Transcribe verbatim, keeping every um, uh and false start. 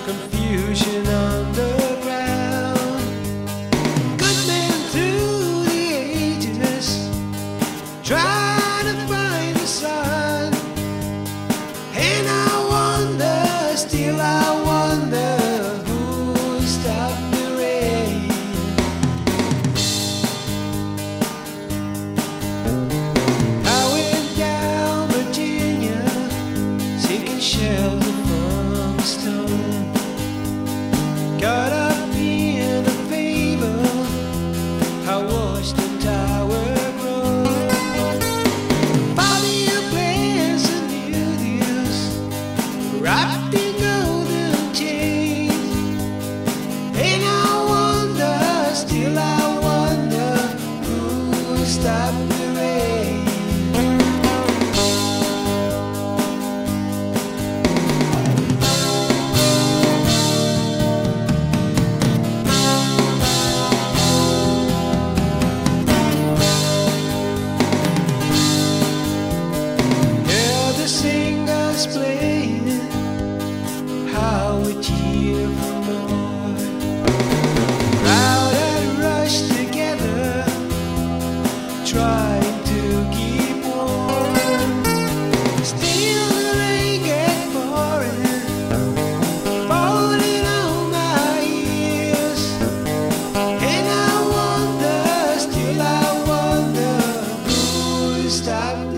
confusion underground. Good men through the ages try to find the sun, and I wonder, still I wonder, who stopped the rain. I went down Virginia, seeking shelter from the storm. Got up in a fever, I watched the tower grow. Bobby, your plans and beauties wrapped in golden chains, and I wonder, still I wonder, who stopped the rain. Yeah, the singers playing how a year from more. Crowd had rushed together, trying to keep warm. Still the rain kept pouring, falling on my ears, and I wonder, still I wonder, who stopped